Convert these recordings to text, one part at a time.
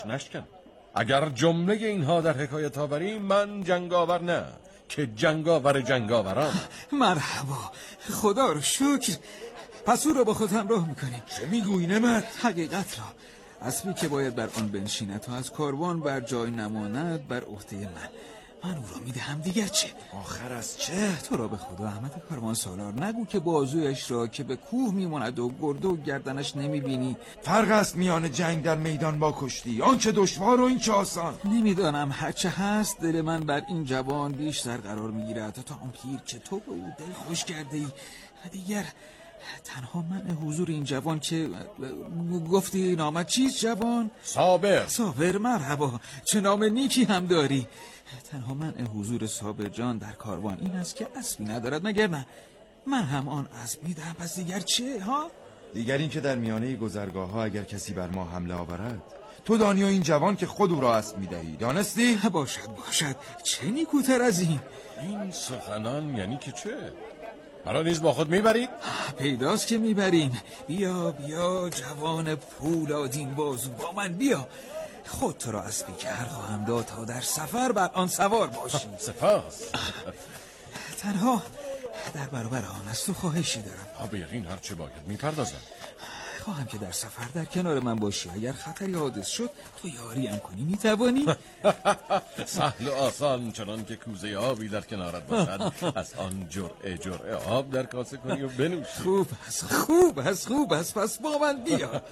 نشکن. اگر جمله اینها در حکایت آوری، من جنگاور نه که جنگاور جنگاوران. مرحبا، خدا رو شکر. پس او رو با خود همراه میکنیم. چه میگویی نمت؟ حقیقت را. اسبی که باید بر آن بنشیند تا از کاروان بر جای نماند بر عهده من او را میدهم. دیگر چه؟ آخر از چه؟ تو را به خدا احمد کاروان سالار، نگو که بازویش را که به کوه میماند و گرده و گردنش نمیبینی. فرق است میان جنگ در میدان با کشتی، آن چه دشوار و این چه آسان. نمیدانم هرچه هست دل من بر این جوان بیشتر قرار میگیرد تا آن پیر که تو به او دل خوش کرده ای. دیگر تنها من حضور این جوان که گفتی نامت چیست جوان؟ صابر. صابر، مرحبا، چه نام نیکی هم داری. تنها من حضور صابر جان در کاروان این است که اسبی ندارد، مگر نه؟ من هم آن اسب میدهم. پس دیگر چه ها؟ دیگر این که در میانه گذرگاه ها اگر کسی بر ما حمله آورد، تو دانی و این جوان که خود او را اسب میدهی. دانستی؟ باشد چه نیکوتر از این. این سخنان یعنی که چه؟ حالا نیز با خود میبرید؟ پیداست که میبریم. بیا جوان پولادین بازو، با من بیا. خود تو را اسبی کر خواهم داد تا در سفر بر آن سوار باشی. سپاس. تنها در برابر آن از تو خواهشی دارم. به یقین هر چه باید میپردازم. خواهم که در سفر در کنار من باشی. اگر خطری حادث شد تو یاریم کنی. میتوانی؟ سهل و آسان، چنان که کوزه آبی در کنارت باشد از آن جرعه آب در کاسه کنی و بنوشی. خوب است. پس با من بیا.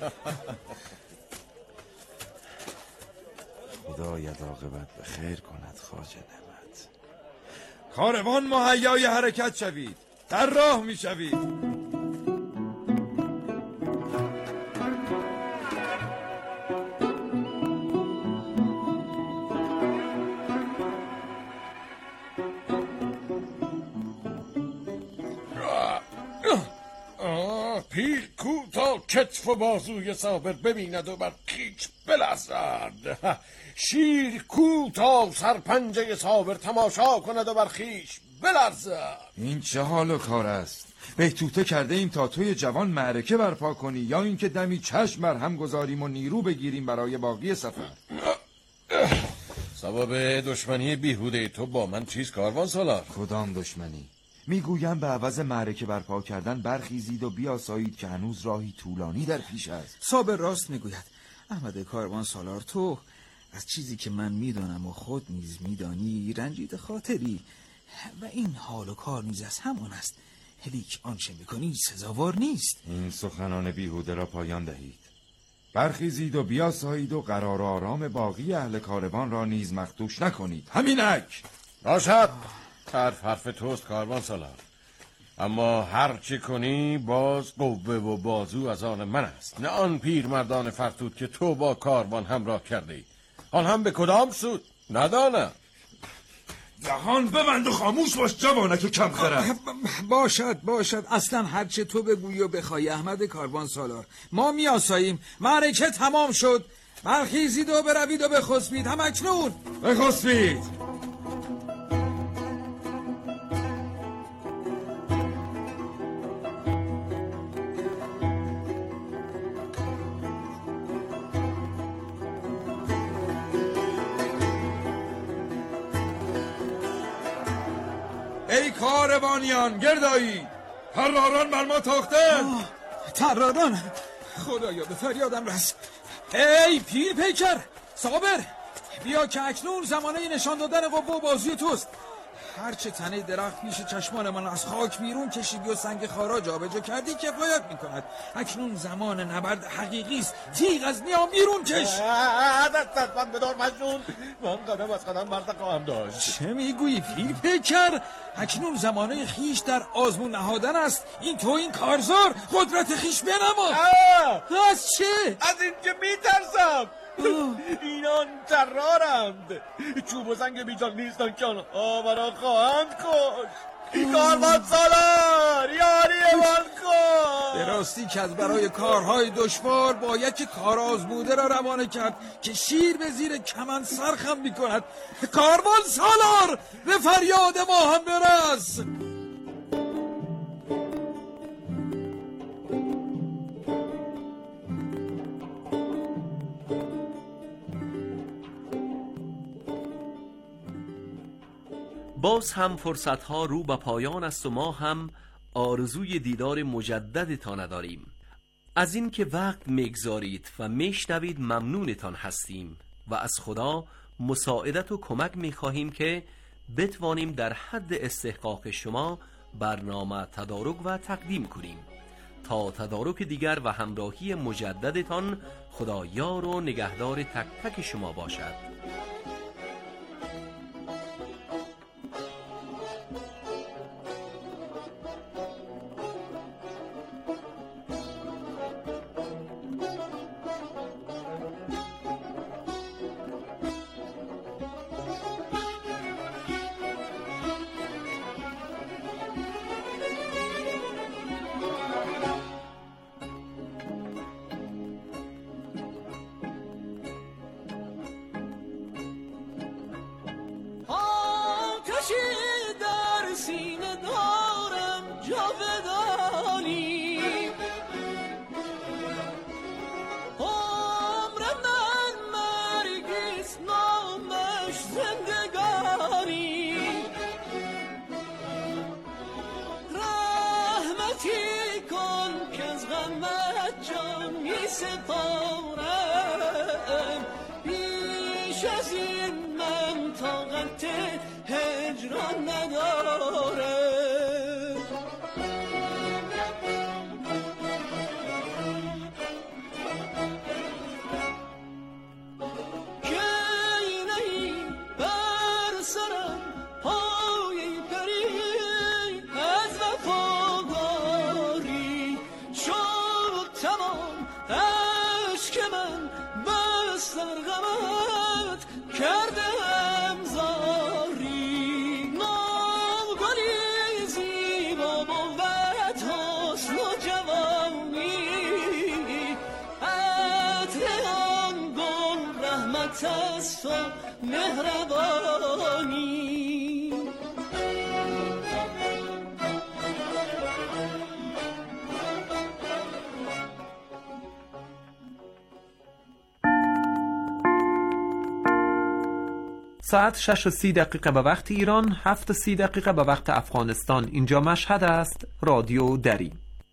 خدایت عاقبت به خیر کند خواجه نمت. کاروان مهیای حرکت شوید، در راه می شوید. پیر کو تا کتف و بازوی صابر ببیند و بر پیچ بلرزد. شیر کو تا سرپنجه صابر تماشا کند و بر خیش بلرزد. این چه حال و کار است؟ بهتوته کرده ایم تا توی جوان معرکه برپا کنی، یا اینکه دمی چشم بر هم گذاریم و نیرو بگیریم برای باقی سفر؟ سبب دشمنی بیهوده تو با من چیست کاروان سالار؟ کدام دشمنی؟ میگویم به عوض معرکه برپا کردن برخیزید و بیاسایید که هنوز راهی طولانی در پیش است. صابر راست میگوید احمد کاروان سالار. تو از چیزی که من میدانم و خود نیز میدانی رنجید خاطری و این حال و کار نیز از همان است. هلیک آنچه میکنی سزاوار نیست. این سخنان بیهوده را پایان دهید. برخیزید و بیاسایید و قرار آرام باقی اهل کاروان را نیز مخدوش نکنید. همینک باشد. حرف توست کاروان سالار، اما هر چی کنی باز قوه و بازو از آن من است، نه آن پیر مردان فرتود که تو با کاروان همراه کرده ای. آن هم به کدام سود ندانم. دهان ببند و خاموش باش جوانک کم خرد. باشد اصلا هرچه تو بگویی و بخوای احمد کاروان سالار. ما میاساییم. معرکه تمام شد. برخیزید و بروید و بخسبید. هم اکنون بخسبید. ای کاروانیان گردایی، طراران بر ما تاختند. طراران؟ خدایا به فریادم رس. ای پیر پیکر صابر، بیا که اکنون زمانه نشان دادن قوه و بازوی توست. هرچه تنه درخت پیش چشمان من از خاک بیرون کشیدی و سنگ خارا جابجا کردی کفایت میکند. اکنون زمان نبرد حقیقی است. تیغ از نیام بیرون کش. دست من بدار مجنون، من قدم از قدم مرد خواهم داشت. چه میگویی پیر پیکر؟ اکنون زمانه خیش در آزمون نهادن است. این تو این کارزار قدرت خیش بنما. از چه؟ از این که میترسم. اینان طرارند، چوب و زنگ بیجان نیستن که آنها مرا خواهند کش. کاروان سالار یاری من کن. به راستی که از برای کارهای دشوار باید که کار آزموده را روانه کرد که شیر به زیر کمند سرخم میکند. کاروان سالار به فریاد ما هم برس. باز هم فرصتها رو به پایان است و ما هم آرزوی دیدار مجددتان نداریم. از این که وقت میگذارید و میشنوید ممنونتان هستیم و از خدا مساعدت و کمک میخواهیم که بتوانیم در حد استحقاق شما برنامه تدارک و تقدیم کنیم. تا تدارک دیگر و همراهی مجددتان، خدا یار و نگهدار تک تک شما باشد. سپارم بیش از این من طاقت هجران ندارم. مهربانی ساعت 6:30 به وقت ایران، 7:30 به وقت افغانستان. اینجا مشهد است. رادیو دری.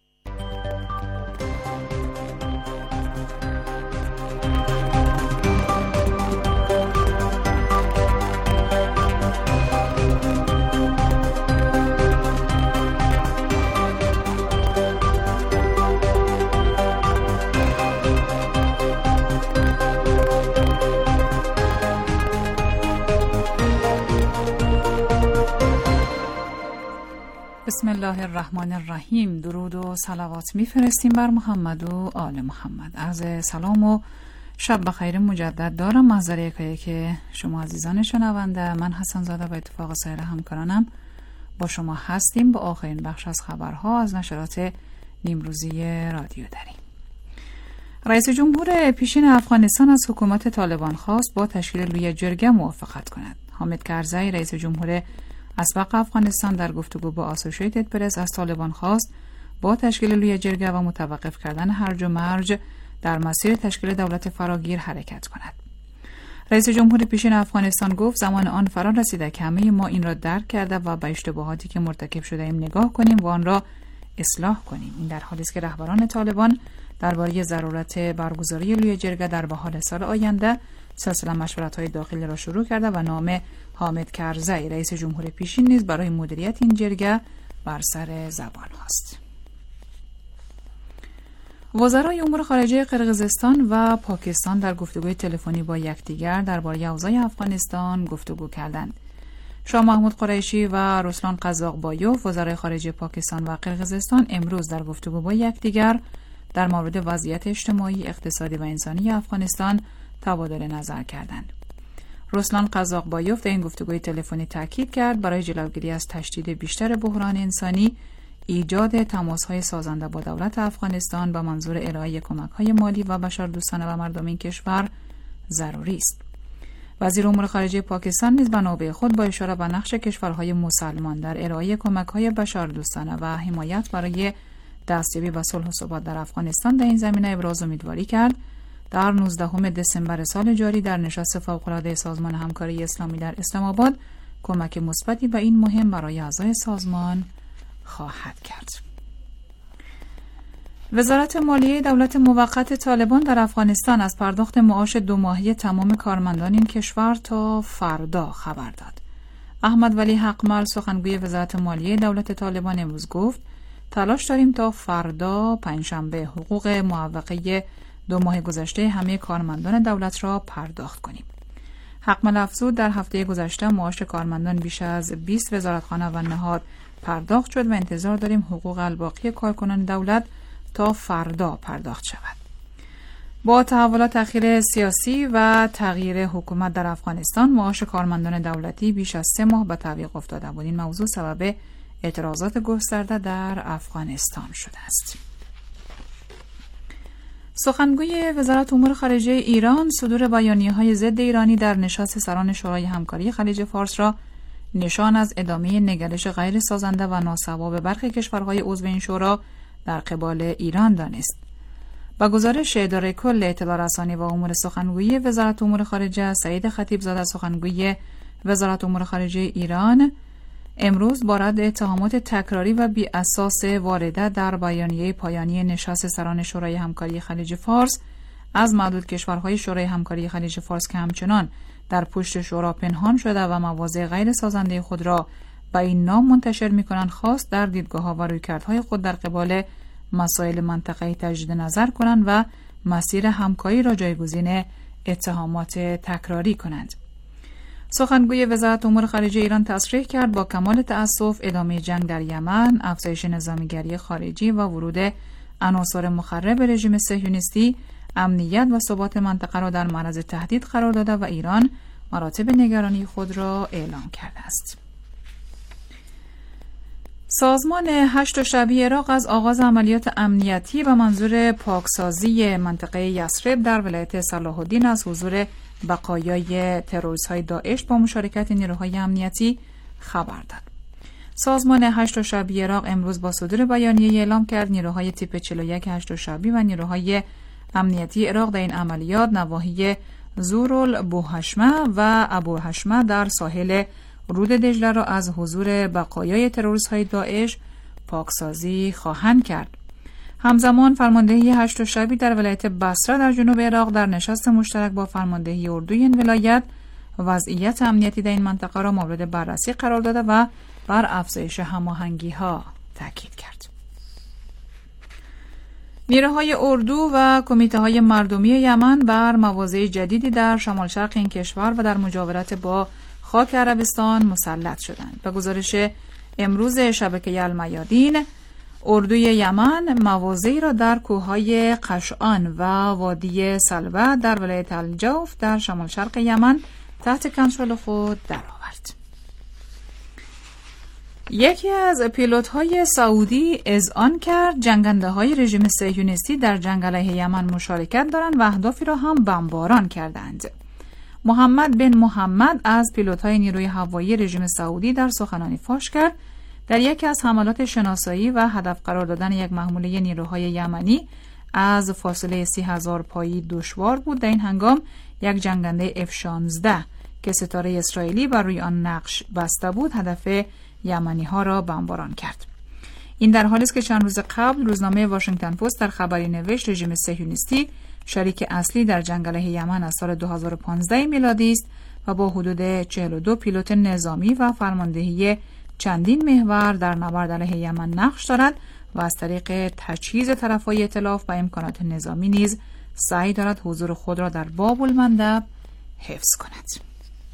بسم الله الرحمن الرحیم. درود و صلوات میفرستیم بر محمد و آل محمد. عرض سلام و شب بخیر مجدد دارم. محضر یکایی که شما عزیزان شنونده، من حسن زاده و اتفاق سایر همکارانم با شما هستیم با آخرین بخش از خبرها از نشرات نیمروزی رادیو دری. رئیس جمهور پیشین افغانستان از حکومت طالبان خواست با تشکیل لوی جرگه موافقت کند. حامد کرزی رئیس جمهور اسبق افغانستان در گفتگو با آسوشیتد پرس از طالبان خواست با تشکیل لوی جرگه و متوقف کردن هرج و مرج در مسیر تشکیل دولت فراگیر حرکت کند. رئیس جمهور پیشین افغانستان گفت زمان آن فرا رسیده که همه ما این را درک کرده و به اشتباهاتی که مرتکب شده ایم نگاه کنیم و آن را اصلاح کنیم. این در حالی است که رهبران طالبان درباره ضرورت برگزاری لوی جرگه در بهار سال آینده سلسله مشورت‌های داخلی را شروع کرده و نام حامد کرزی رئیس جمهور پیشین نیز برای مدیریت این جرگه بر سر زبان هاست. وزرای امور خارجه قرقیزستان و پاکستان در گفتگوی تلفنی با یکدیگر درباره اوضاع افغانستان گفتگو کردند. شاه محمود قریشی و رسلان قزاقبایوف وزرای خارجه پاکستان و قرقیزستان امروز در گفتگو با یکدیگر در مورد وضعیت اجتماعی، اقتصادی و انسانی افغانستان تبادل نظر کردند. رسلان قزاقبایوف در این گفتگوی تلفنی تاکید کرد برای جلوگیری از تشدید بیشتر بحران انسانی ایجاد تماس‌های سازنده با دولت افغانستان با منظور ارائه کمک‌های مالی و بشردوستانه و مردم این کشور ضروری است. وزیر امور خارجه پاکستان نیز به نوبه خود با اشاره به نقش کشورهای مسلمان در ارائه کمک‌های بشردوستانه و حمایت برای دستیابی به صلح و ثبات در افغانستان در این زمینه ابراز امیدواری کرد. در 19 دسامبر سال جاری در نشست فوق‌العاده سازمان همکاری اسلامی در اسلام آباد کمک مثبتی به این مهم برای اعضای سازمان خواهد کرد. وزارت مالیه دولت موقت طالبان در افغانستان از پرداخت معاش 2 ماهه تمام کارمندان این کشور تا فردا خبر داد. احمد ولی حقمل سخنگوی وزارت مالیه دولت طالبان امروز گفت تلاش داریم تا فردا پنجشنبه حقوق معوقه 2 ماه گذشته همه کارمندان دولت را پرداخت کنیم. حقمل افزود در هفته گذشته معاش کارمندان بیش از 20 وزارتخانه و نهاد پرداخت شد و انتظار داریم حقوق الباقی کارکنان دولت تا فردا پرداخت شود. با تحولات تأخیر سیاسی و تغییر حکومت در افغانستان معاش کارمندان دولتی بیش از 3 ماه به تعویق افتاده بود. این موضوع سبب اعتراضات گسترده در افغانستان شده است. سخنگوی وزارت امور خارجه ایران صدور بیانیه‌های ضد ایرانی در نشست سران شورای همکاری خلیج فارس را نشان از ادامه نگرش غیر سازنده و ناسوا برخی کشورهای عضو این شورا در قبال ایران دانست. با گزارش اداره کل اطلاع رسانی و امور سخنگویی وزارت امور خارجه سعید خطیبزاده سخنگوی وزارت امور خارجه ایران امروز با رد اتهامات تکراری و بی اساس وارده در بیانیه پایانی نشست سران شورای همکاری خلیج فارس از معدود کشورهای شورای همکاری خلیج فارس که همچنان در پشت شورا پنهان شده و مواضع غیر سازنده خود را با این نام منتشر می‌کنند خواست در دیدگاه‌ها و رویکردهای خود در قبال مسائل منطقه‌ای تجدید نظر کنند و مسیر همکاری را جایگزین اتهامات تکراری کنند. سخنگوی وزارت امور خارجه ایران تصریح کرد با کمال تأسف ادامه جنگ در یمن، افزایش نظامیگری خارجی و ورود عناصر مخرب رژیم صهیونیستی امنیت و ثبات منطقه را در معرض تهدید قرار داده و ایران مراتب نگرانی خود را اعلام کرده است. سازمان هشت شعبی عراق از آغاز عملیات امنیتی به منظور پاکسازی منطقه یثرب در ولایت صلاح الدین از حضور بقایای تروریست‌های داعش با مشارکت نیروهای امنیتی خبر داد. سازمان هشت شعبی عراق امروز با صدور بیانیه اعلام کرد نیروهای تیپ 41 هشت شعبی و نیروهای امنیتی عراق در این عملیات نواحی زورالبوهشمه و ابوهشمه در ساحل رود دجله را از حضور بقایای تروریست‌های داعش پاکسازی خواهند کرد. همزمان فرماندهی هشت شعبی در ولایت بصره در جنوب عراق در نشست مشترک با فرماندهی اردوی این ولایت وضعیت امنیتی در این منطقه را مورد بررسی قرار داده و بر افزایش هماهنگی‌ها تاکید کرد. نیروهای اردو و کمیته‌های مردمی یمن بر مواضع جدیدی در شمال شرق این کشور و در مجاورت با خاک عربستان مسلط شدند. به گزارش امروز شبکه المیادین، اردوی یمن مواضعی را در کوههای قشعان و وادی سلوه در ولایت الجوف در شمال شرق یمن تحت کنترل خود درآورد. یکی از پیلوت‌های سعودی اذعان کرد جنگنده‌های رژیم صهیونیستی در جنگ علیه یمن مشارکت دارند و اهدافی را هم بمباران کردند. محمد بن محمد از پیلوت‌های نیروی هوایی رژیم سعودی در سخنرانی فاش کرد در یکی از حملات شناسایی و هدف قرار دادن یک محموله نیروهای یمنی از فاصله 30,000 پایی دشوار بود. در این هنگام یک جنگنده F-16 که ستاره اسرائیلی بر روی آن نقش بسته بود هدف یمنی ها را بمباران کرد. این در حالی است که چند روز قبل روزنامه واشنگتن پست در خبری نوشت رژیم صهیونیستی شریک اصلی در جنگ علیه یمن از سال 2015 میلادی است و با حدود 42 پیلوت نظامی و فرماندهی چندین محور در نبرد علیه یمن نقش دارد و از طریق تجهیز طرفای ائتلاف و امکانات نظامی نیز سعی دارد حضور خود را در باب المندب حفظ کند.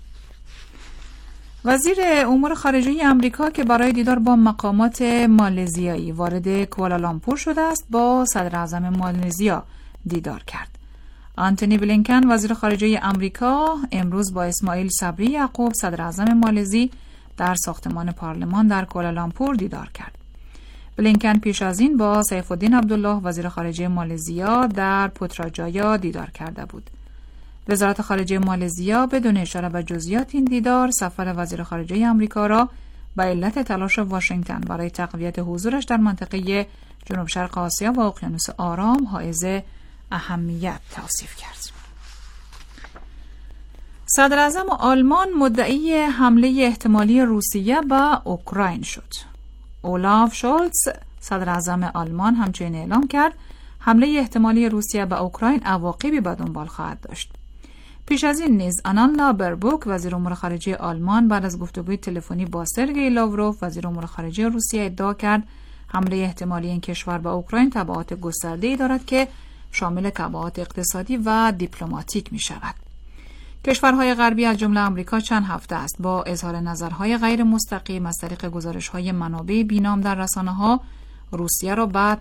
وزیر امور خارجه امریکا که برای دیدار با مقامات مالزیایی وارد کوالالامپور شده است با صدر اعظم مالزیا دیدار کرد. آنتونی بلینکن وزیر خارجه امریکا امروز با اسماعیل صبری یعقوب صدر اعظم مالزی در ساختمان پارلمان در کوالالامپور دیدار کرد. بلینکن پیش از این با سیف الدین عبدالله وزیر خارجه مالزیا در پوتراجایا دیدار کرده بود. وزارت خارجه مالزیا بدون اشاره به جزئیات این دیدار سفر وزیر خارجه امریکا را به علت تلاش واشنگتن برای تقویت حضورش در منطقه جنوب شرق آسیا و اقیانوس آرام حائز اهمیت توصیف کرد. صدر اعظم آلمان مدعی حمله احتمالی روسیه به اوکراین شد. اولاف شولتز صدر اعظم آلمان همچنین اعلام کرد حمله احتمالی روسیه به اوکراین عواقبی به دنبال خواهد داشت. پیش از این نیز آنانا بربوک وزیر امور خارجه آلمان بعد از گفتگوی تلفنی با سرگئی لاوروف وزیر امور خارجه روسیه ادعا کرد حمله احتمالی این کشور به اوکراین تبعات گسترده‌ای دارد که شامل تبعات اقتصادی و دیپلماتیک می شود. کشورهای غربی از جمله آمریکا چند هفته است با اظهار نظرهای غیر مستقیم از طریق گزارش‌های منابع بینام در رسانه‌ها روسیه را به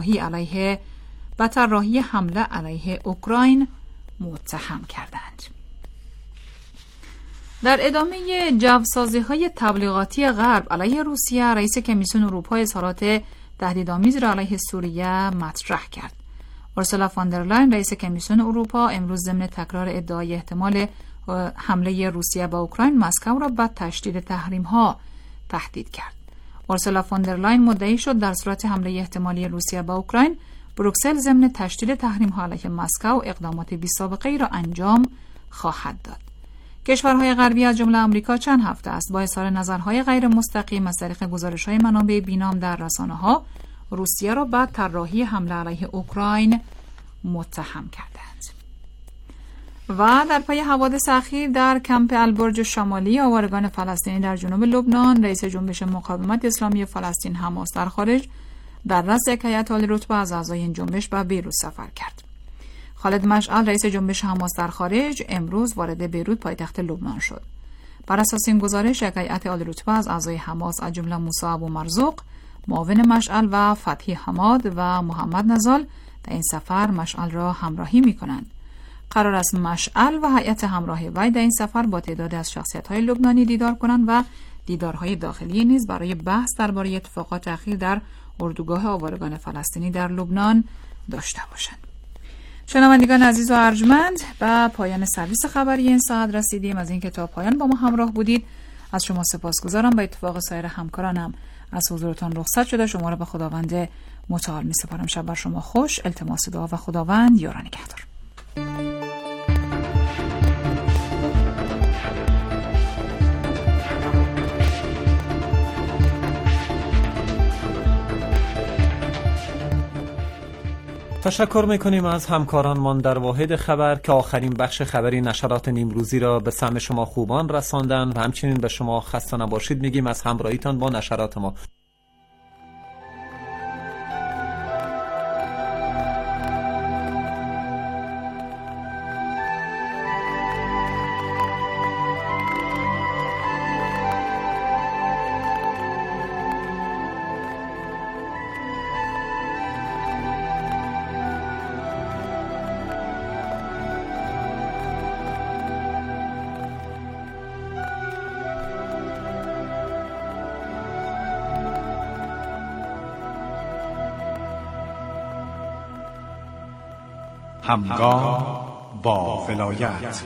طراحی حمله علیه اوکراین متهم کردند. در ادامه جوسازی‌های تبلیغاتی غرب علیه روسیه، رئیس کمیسیون اروپا اظهارات تهدیدآمیزی را علیه سوریه مطرح کرد. اورسولا فاندرلاین رئیس کمیسیون اروپا امروز ضمن تکرار ادعای احتمال حمله روسیه به اوکراین مسکو را به تشدید تحریم‌ها تهدید کرد. اورسولا فاندرلاین مدعی شد در صورت حمله احتمالی روسیه به اوکراین بروکسل ضمن تشدید تحریم‌ها علیه مسکو اقدامات بی‌سابقه‌ای را انجام خواهد داد. کشورهای غربی از جمله آمریکا چند هفته است با اظهار نظرهای غیر مستقیم از طریق گزارش‌های منابع بینام در رسانه‌ها روسیه را به طراحی حمله علیه اوکراین متهم کردند. و در پی حوادث اخیر در کمپ البرج شمالی آوارگان فلسطینی در جنوب لبنان، رئیس جنبش مقاومت اسلامی فلسطین حماس در خارج در رأس یک هیئت عالی رتبه از اعضای این جنبش به بیروت سفر کرد. خالد مشعل رئیس جنبش حماس در خارج امروز وارد بیروت پایتخت لبنان شد. بر اساس این گزارش یک هیئت عالی رتبه از اعضای حماس از جمله موسی ابومرزوق، معاون مشعل و فتحی حماد و محمد نزال در این سفر مشعل را همراهی می‌کنند. قرار است مشعل و هیئت همراه وی در این سفر با تعدادی از شخصیت‌های لبنانی دیدار کنند و دیدارهای داخلی نیز برای بحث درباره اتفاقات اخیر در اردوگاه آوارگان فلسطینی در لبنان داشته باشند. شنوندگان عزیز و ارجمند، به پایان سرویس خبری این ساعت رسیدیم. از اینکه تا پایان با ما همراه بودید از شما سپاسگزارم. به اتفاق سایر همکارانم از حضورتان رخصت شده شما را به خداوند متعال می‌سپارم. شب بر شما خوش. التماس دعا و خداوند یار و نگهدار. تشکر میکنیم از همکارانمان در واحد خبر که آخرین بخش خبری نشرات نیمروزی را به سمع شما خوبان رساندن و همچنین به شما خسته نباشید میگیم از همراهیتان با نشرات ما. همگام با ولایت.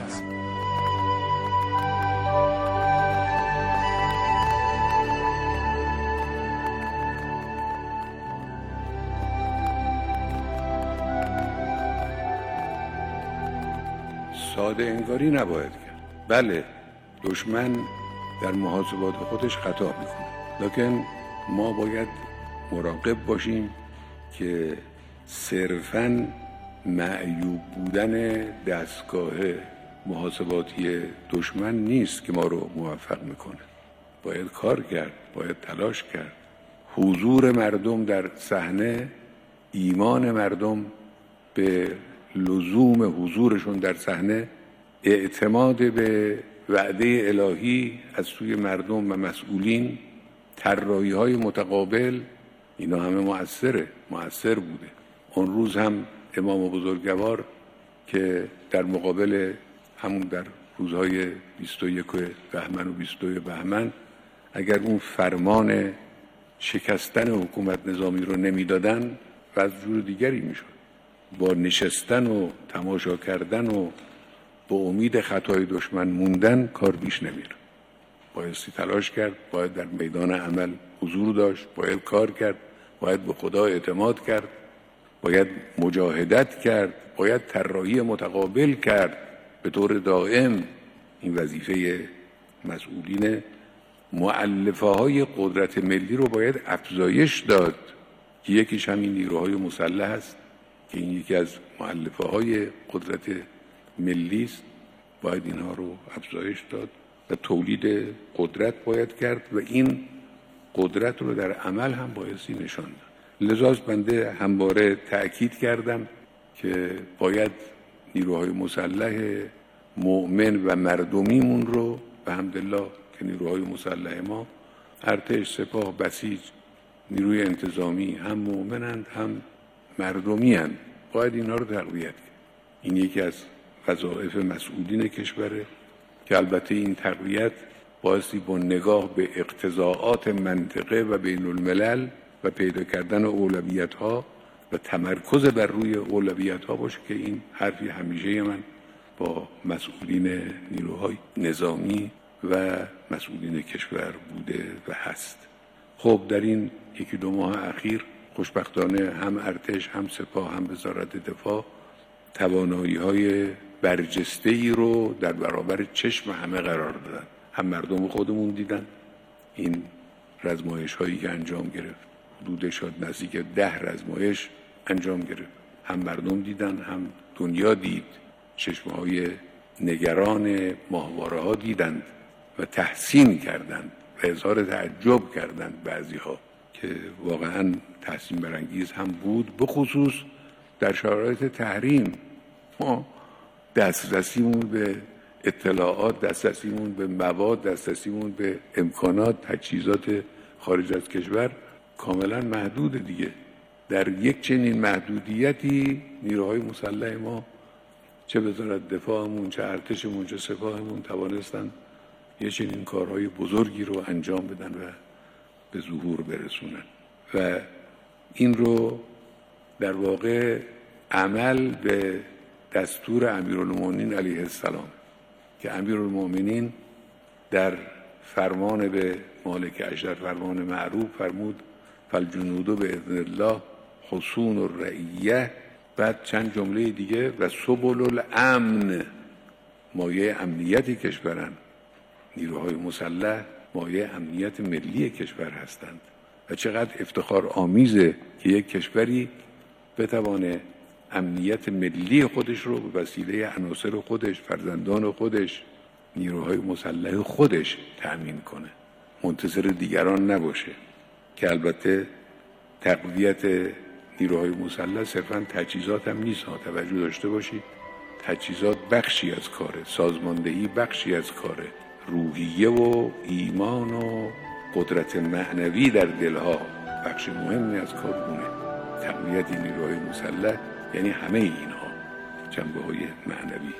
ساده انگاری نباید کرد. بله، دشمن در محاسبات خودش خطا میکنه، لکن ما باید مراقب باشیم که صرفاً معیوب بودن دستگاه محاسباتی دشمن نیست که ما رو موفق میکنه. باید کار کرد، باید تلاش کرد. حضور مردم در صحنه، ایمان مردم به لزوم حضورشون در صحنه، اعتماد به وعده الهی از سوی مردم و مسئولین، طراحی‌های متقابل، اینا همه مؤثر بوده. اون روز هم امام بزرگوار که در مقابل همون در روزهای 21 بهمن و 22 بهمن اگر اون فرمان شکستن حکومت نظامی رو نمیدادن و از جور دیگری میشد. با نشستن و تماشا کردن و با امید خطای دشمن موندن کار بیش نمیره. بایستی تلاش کرد، باید در میدان عمل حضور داشت، باید کار کرد، باید به خدا اعتماد کرد، باید مجاهدت کرد، باید طراحی متقابل کرد به طور دائم این وظیفه مسئولین مؤلفه های قدرت ملی رو باید افزایش داد که یکیش همین نیروهای مسلح است که این یکی از مؤلفه های قدرت ملی است. باید اینها رو افزایش داد و تولید قدرت باید کرد و این قدرت رو در عمل هم بایستی نشان داد. لذاست بنده همواره تأکید کردم که باید نیروهای مسلح مؤمن و مردمیمون رو به حمدالله که نیروهای مسلح ما ارتش، سپاه، بسیج، نیروی انتظامی هم مؤمنند هم مردمی هستند، باید اینها رو تقویت کرد. این یکی از وظایف مسئولین کشوره که البته این تقویت بایستی با نگاه به اقتضاعات منطقه و بین الملل و پیدا کردن اولویت ها و تمرکز بر روی اولویت ها باشه که این حرفی همیشه من با مسئولین نیروهای نظامی و مسئولین کشور بوده و هست. خب در این 1-2 ماه اخیر خوشبختانه هم ارتش، هم سپاه، هم وزارت دفاع توانایی‌های برجسته‌ای رو در برابر چشم همه قرار دادن. هم مردم خودمون دیدن این رزمایش‌هایی که انجام گرفت، حدود شاید نزدیک 10 رزمایش انجام گرفت. هم مردم دیدن، هم دنیا دید، چشم‌های نگران ماهواره‌ها دیدند و تحسین کردند و اظهار تعجب کردند بعضی‌ها که واقعاً تحسین برانگیز هم بود. به خصوص در شرایط تحریم ما دسترسیمون به اطلاعات، دسترسیمون به مواد، دسترسیمون به امکانات، تجهیزات خارج از کشور کاملا محدود دیگه. در یک چنین محدودیتی نیروهای مسلح ما چه وزارت دفاعمون، چه ارتشمون، چه سپاهمون توانستن یه چنین کارهای بزرگی رو انجام بدن و به ظهور برسونن و این رو در واقع عمل به دستور امیرالمومنین علیه السلام که امیرالمومنین در فرمان به مالک اشتر، فرمان معروف فرمود فالجنود باذن الله حصون الرعیه، بعد چند جمله دیگه و سبل الامن، مایه امنیت کشورن. نیروهای مسلح مایه امنیت ملی کشور هستند و چقدر افتخار آمیزه که یک کشوری بتوانه امنیت ملی خودش رو به وسیله عناصر خودش، فرزندان خودش، نیروهای مسلح خودش تأمین کنه، منتظر دیگران نباشه. که البته تقویت نیروهای مسلح صرفاً تجهیزات هم نیست. توجه داشته باشید تجهیزات بخشی از کاره، سازماندهی بخشی از کاره، روحیه و ایمان و قدرت معنوی در دلها بخش مهمی از کارونه. تقویت نیروهای مسلح یعنی همه اینها، جنبه های معنوی.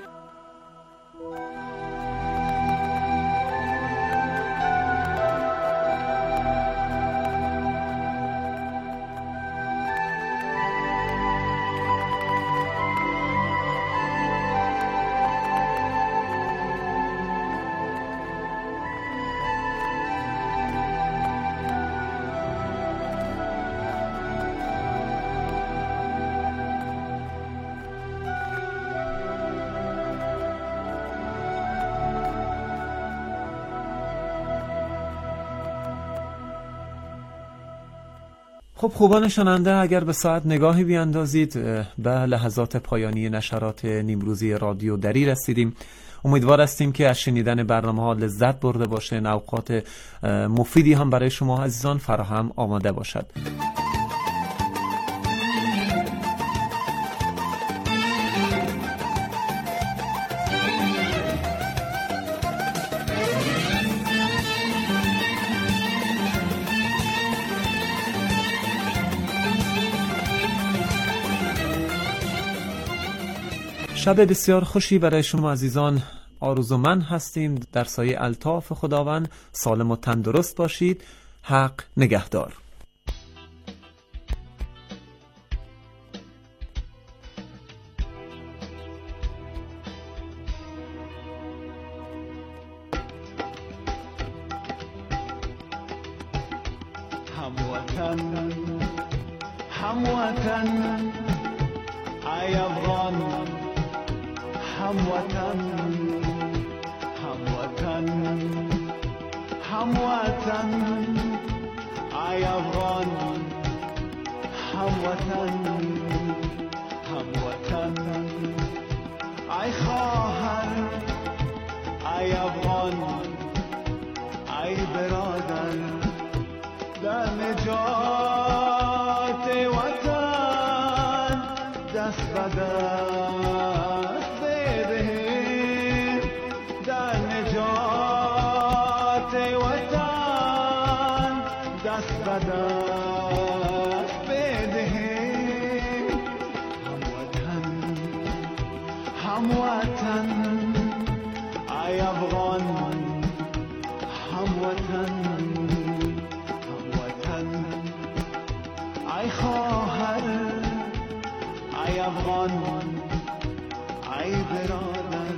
خب خوبان شنونده، اگر به ساعت نگاهی بیاندازید به لحظات پایانی نشرات نیمروزی رادیو دری رسیدیم. امیدوار هستیم که از شنیدن برنامه ها لذت برده باشین، اوقات مفیدی هم برای شما عزیزان فراهم آماده باشد. شب بسیار خوشی برای شما عزیزان آرزومند هستیم. در سایه الطاف خداوند سالم و تندرست باشید. حق نگهدار. هموطن ای افغان، هموطن هموطن ای افغان هموطن هموطن ای خواهر ای افغان ای برادر در نجات وطن دست به دست بدهیم در نجات وطن دست به دست بدهیم هموطن هموطن ای افغان هموطن هموطن ای خواهر ای افغان ای برادر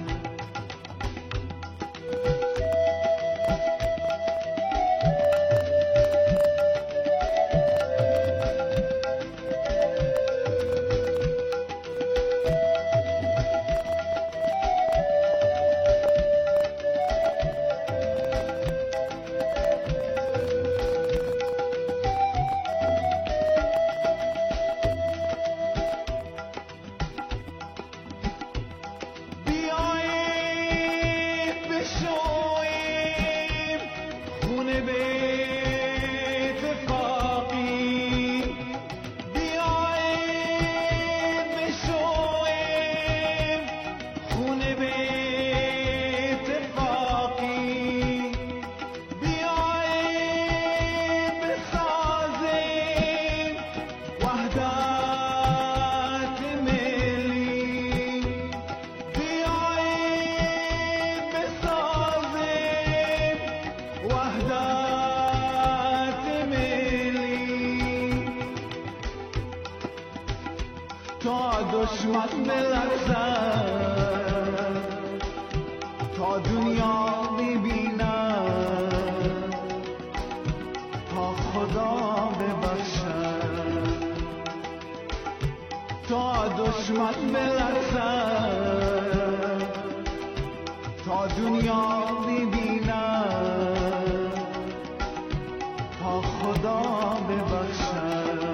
تا دشمن بلرزد تا دنیا ببیند تا خدا ببخشد تا دشمن بلرزد تا دنیا ببیند تا خدا ببخشد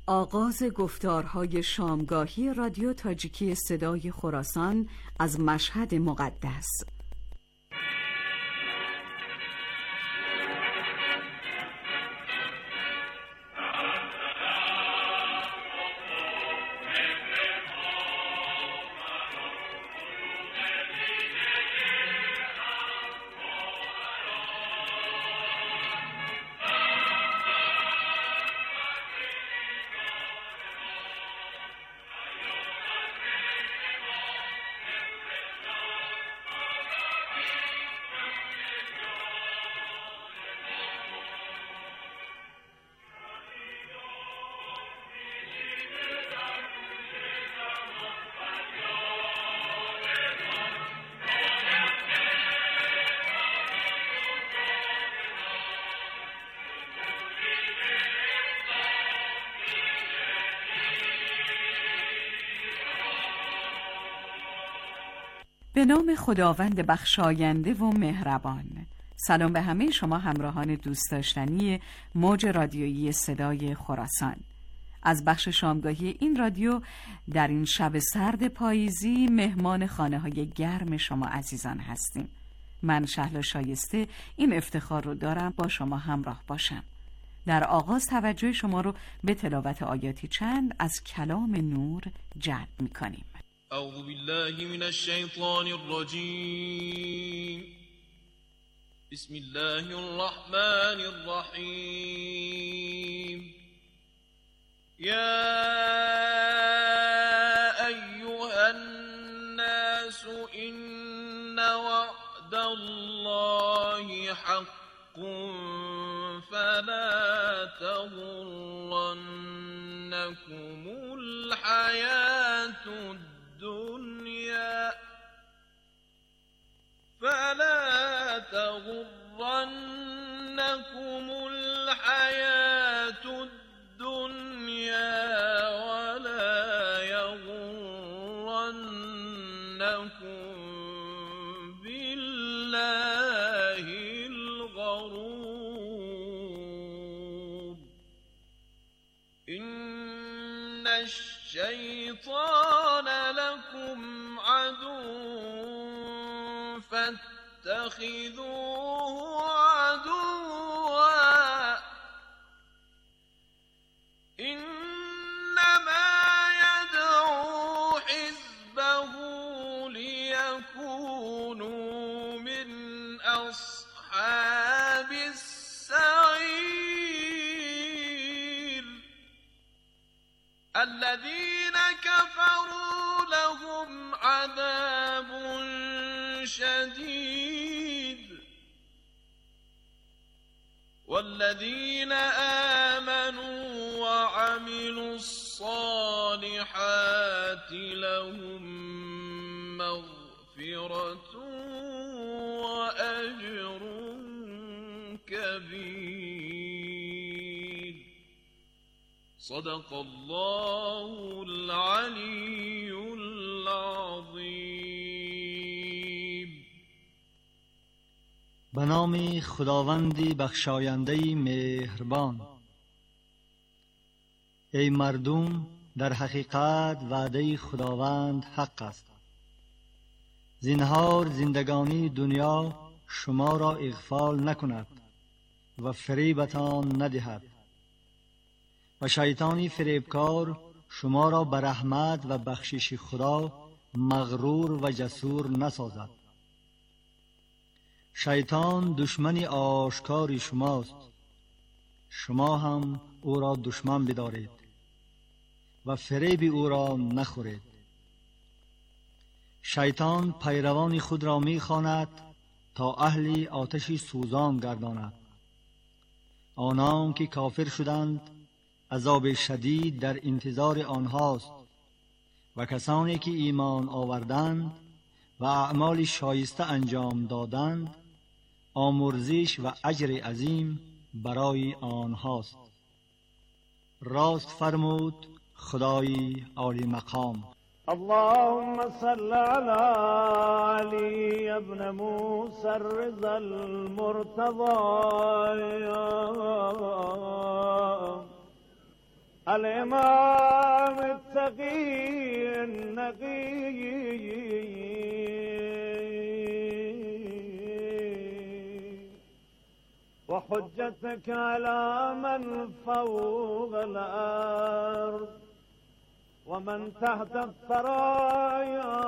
آغاز گفتارهای شامگاهی رادیو تاجیکی صدای خراسان از مشهد مقدس. به نام خداوند بخشاینده و مهربان. سلام به همه شما همراهان دوست داشتنی موج رادیویی صدای خراسان. از بخش شامگاهی این رادیو در این شب سرد پاییزی مهمان خانه های گرم شما عزیزان هستیم. من شهلا شایسته این افتخار رو دارم با شما همراه باشم. در آغاز توجه شما رو به تلاوت آیاتی چند از کلام نور جلب می‌کنیم. اعوذ بالله من الشیطان الرجیم. بسم الله الرحمن الرحیم. یا ایها الناس ان وعد الله حق فلا تغرنكم الحياة الدنيا ولا يغرنكم بالله الغرور. إن الشيطان لكم عدو فاتخذوه عدوا. إنما يدعو حزبه ليكونوا من أصحاب السعير. الذين كفروا لهم عذاب شديد والذين آمنوا وعملوا الصالحات لهم مغفرة وأجر كبير. صدق الله العلي العظيم. به نام خداوندی بخشاینده‌ای مهربان. ای مردم، در حقیقت وعده خداوند حق است. زنهار زندگانی دنیا شما را اغفال نکند و فریبتان ندهد و شیطانی فریبکار شما را به رحمت و بخشش خدا مغرور و جسور نسازد. شیطان دشمن آشکار شماست، شما هم او را دشمن بدارید و فریب او را نخورید. شیطان پیروان خود را می‌خواند تا اهل آتش سوزان گرداند. آنان که کافر شدند عذاب شدید در انتظار آنهاست و کسانی که ایمان آوردند و اعمال شایسته انجام دادند آمرزش و اجر عظیم برای آنهاست. راست فرمود خدای عالی مقام. اللهم صل على علي ابن موسى الرضا المرتضى الإمام التقي النقي وحجتك على من فوق الأرض ومن تحت الثرايا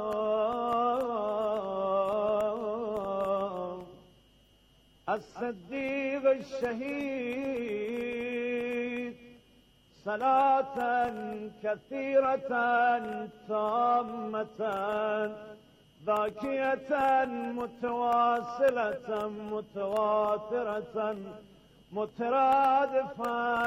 الصديق الشهيد صلاة كثيرة تامة ذاكية متواصلة متواترة مترادفة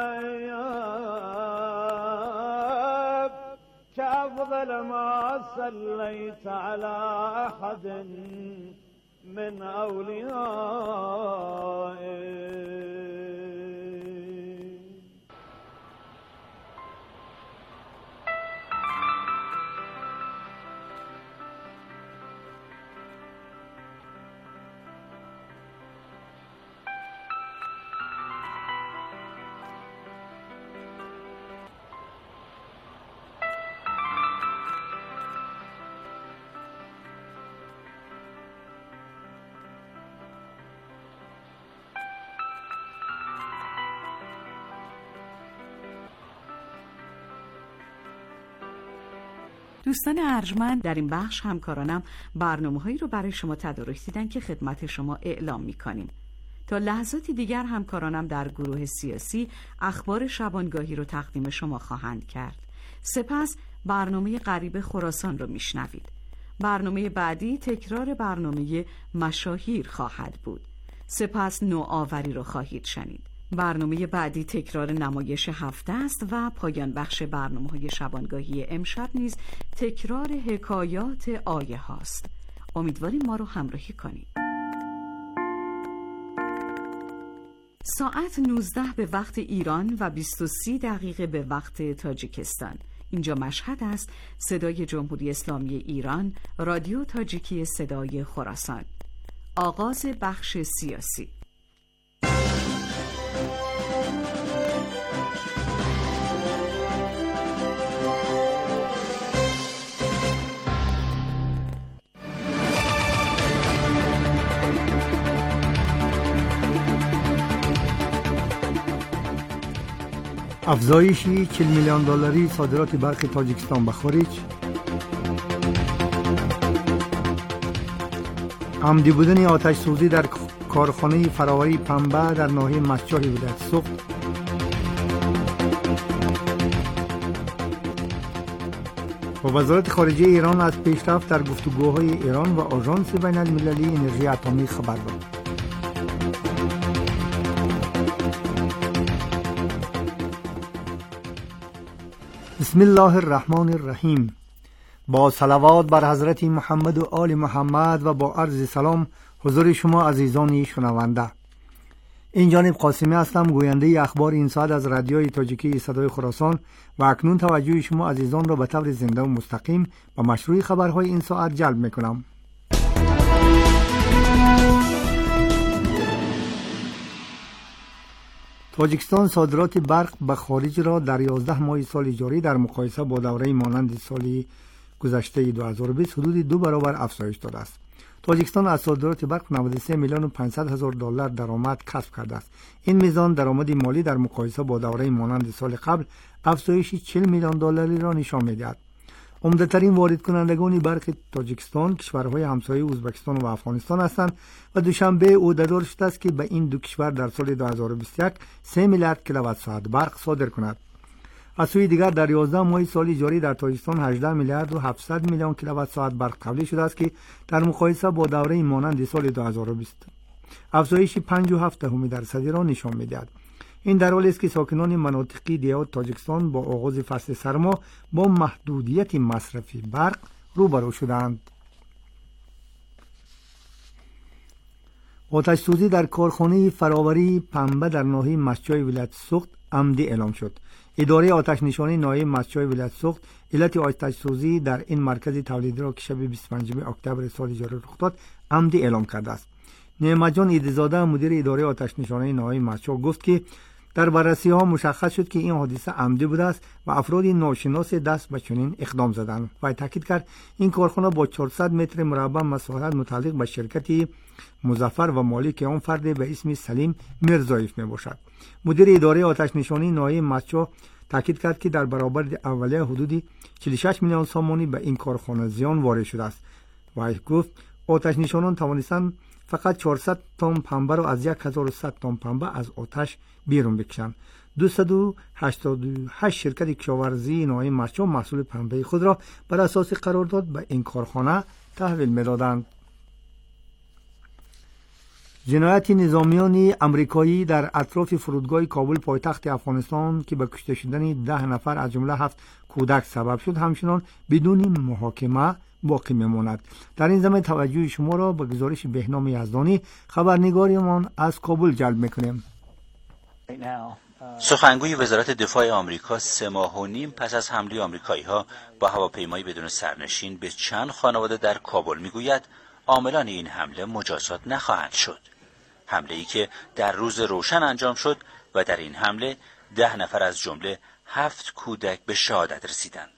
كأفضل ما صليت على أحد من أوليائك. دوستان ارجمند، در این بخش همکارانم برنامه‌هایی رو برای شما تدارک دیدن که خدمت شما اعلام می‌کنیم. تا لحظاتی دیگر همکارانم در گروه سیاسی اخبار شبانگاهی رو تقدیم شما خواهند کرد. سپس برنامه غریب خراسان رو میشنوید. برنامه بعدی تکرار برنامه مشاهیر خواهد بود. سپس نوآوری رو خواهید شنید. برنامه بعدی تکرار نمایش هفته است و پایان بخش برنامه‌های شبانگاهی امشب نیز تکرار حکایات آیه هاست. امیدواریم ما رو همراهی کنید. ساعت 19 به وقت ایران و 23 دقیقه به وقت تاجیکستان. اینجا مشهد است. صدای جمهوری اسلامی ایران، رادیو تاجیکی صدای خراسان. آغاز بخش سیاسی. افزایشی 40 میلیون دلاری صادرات برق تاجیکستان به خارج، عمدی بودن آتش سوزی در کارخانه فراوری پنبه در ناحیه مسجد ولایت سوخت، و وزارت خارجه ایران از پیشرفت در گفتگوهای ایران و آژانس بین المللی انرژی اتمی خبر داد. بسم الله الرحمن الرحیم. با صلوات بر حضرت محمد و آل محمد و با عرض سلام حضور شما عزیزان شنونده. این جانب قاسمی هستم، گوینده اخبار این ساعت از رادیوی تاجیکی صدای خراسان، و اکنون توجه شما عزیزان را به طور زنده و مستقیم به مشروع خبرهای این ساعت جلب میکنم. تاجیکستان صادرات برق به خارج را در 11 ماه سال جاری در مقایسه با دوره مانند سال گذشته 2020 حدود 2 برابر افزایش داده است. تاجیکستان از صادرات برق 93 میلیون و 500 هزار دلار درآمد کسب کرده است. این میزان درآمد مالی در مقایسه با دوره مانند سال قبل افزایش 40 میلیون دلاری را نشان می‌دهد. عمده‌ترین وارد کنندگان برق تاجیکستان کشورهای همسایه ازبکستان و افغانستان هستند و دوشنبه عهده‌دار شده است که به این دو کشور در سال 2021 3 میلیارد کیلووات ساعت برق صادر کند. از سوی دیگر در 11 ماه سال جاری در تاجیکستان 18 میلیارد و 700 میلیون کیلووات ساعت برق تولید شده است که در مقایسه با دوره مانند سال 2020 افزایش 5.7% را نشان می‌دهد. این در حالی است که ساکنان مناطقی دیهات تاجیکستان با آغاز فصل سرما با محدودیت مصرف برق روبرو شدند. آتش سوزی در کارخانه فراوری پنبه در ناحیه مسجد ولایت سوخت عمدی اعلام شد. اداره آتش نشانی ناحیه مسجد ولایت سوخت علت آتش سوزی در این مرکز تولیدی را که شب 25 اکتبر سال جاری رخ داد عمدی اعلام کرده است. نعمت جان ایدزاده مدیر اداره آتش نشانی ناحیه مسجد گفت که در بررسی ها مشخص شد که این حادثه عمدی بوده است و افراد ناشناس دست به چنین اقدام زدند و تاکید کرد این کارخانه با 400 متر مربع مساحت متعلق به شرکت مظفر و مالک آن فرد به اسم سلیم میرزایف می باشد. مدیر اداره آتش نشانی ناحیه مسجد تاکید کرد که در برابر اولیه حدود 46 میلیون سامانی به این کارخانه زیان وارد شده است و گفت آتش نشانان توانستند فقط 400 تن پنبه را از 1100 تن پنبه از آتش بیرون بکشند. 288 شرکت کشاورزی ناحیه مسجد محصول پنبه خود را بر اساس قرارداد به این کارخانه تحویل می‌دادند. جنایت نظامیان امریکایی در اطراف فرودگاه کابل پایتخت افغانستان که به کشته شدن 10 نفر از جمله 7 کودک سبب شد همچنان بدون محاکمه باقی میماند. در این زمینه توجه شما را به گزارش بهنام یزدانی خبرنگارمان از کابل جلب میکنیم. سخنگوی وزارت دفاع آمریکا 3 ماه و نیم پس از حمله آمریکایی‌ها با هواپیمایی بدون سرنشین به چند خانواده در کابل میگوید عاملان این حمله مجازات نخواهند شد. حمله‌ای که در روز روشن انجام شد و در این حمله 10 نفر از جمله 7 کودک به شهادت رسیدند.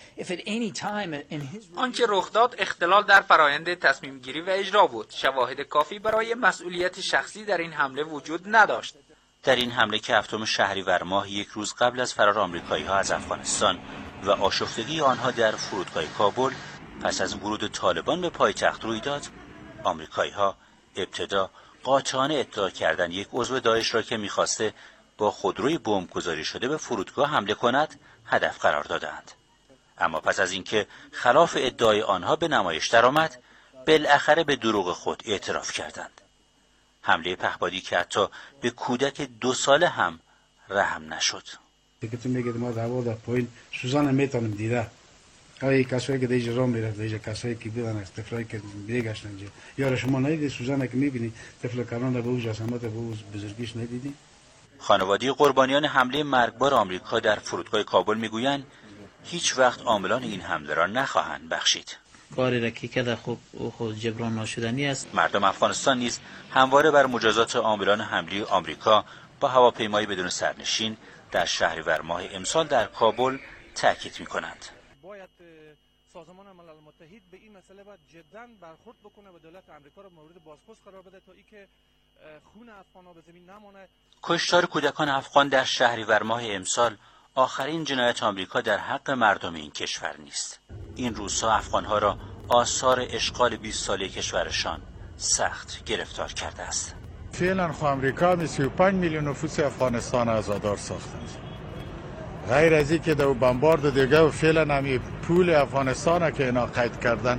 آنچه رخ داد اختلال در فرایند تصمیم گیری و اجرا بود. شواهد کافی برای مسئولیت شخصی در این حمله وجود نداشت. در این حمله که 7 شهریور ماه یک روز قبل از فرار آمریکایی‌ها از افغانستان و آشفتگی آنها در فرودگاه کابل پس از ورود طالبان به پایتخت روی داد، آمریکایی‌ها ابتدا قاطعانه ادعا کردند یک عضو داعش را که می‌خواسته با خودروی بمبگذاری شده به فرودگاه حمله کند هدف قرار دادند. اما پس از اینکه خلاف ادعای آنها به نمایش درآمد، بالاخره به دروغ خود اعتراف کردند. حمله پهپادی که حتی به کودک 2 ساله هم رحم نشد. که تو میگید ما دعوا در پایین سوزان میتونم دیده. ای کسایی که دیگه راه میرفت، دیگه کسایی که بودن از طفلایی که دیگهش نمیشه. یارو شما ندیدی سوزان که میبینی طفل کاران به اوج عظمت به اوج بزرگیش ندیدی؟ خانواده قربانیان حمله مرگبار آمریکا در فرودگاه کابل میگویند هیچ وقت عاملان این حمله را نخواهند بخشید. کاری را که کرده خود جبران ناشدنی است. مردم افغانستان نیز همواره بر مجازات عاملان حمله آمریکا با هواپیمایی بدون سرنشین در شهریور ماه امسال در کابل تاکید می‌کنند. باید سازمان ملل متحد به این مسئله باید جداً برخورد بکنه و دولت آمریکا را مورد بازپرس قرار بده تا اینکه خون افغان‌ها به زمین نمانه. کشتار کودکان افغان در شهریور ماه امسال آخرین جنایت آمریکا در حق مردم این کشور نیست. این روزها افغان‌ها را آثار اشغال 20 ساله کشورشان سخت گرفتار کرده است. فعلا خو آمریکا 35 میلیون نفوس افغانستان آزادار ساخته است. غیر از اینکه در بمبارد دیگه و فعلا همی پول افغانستان که اینا قید کردن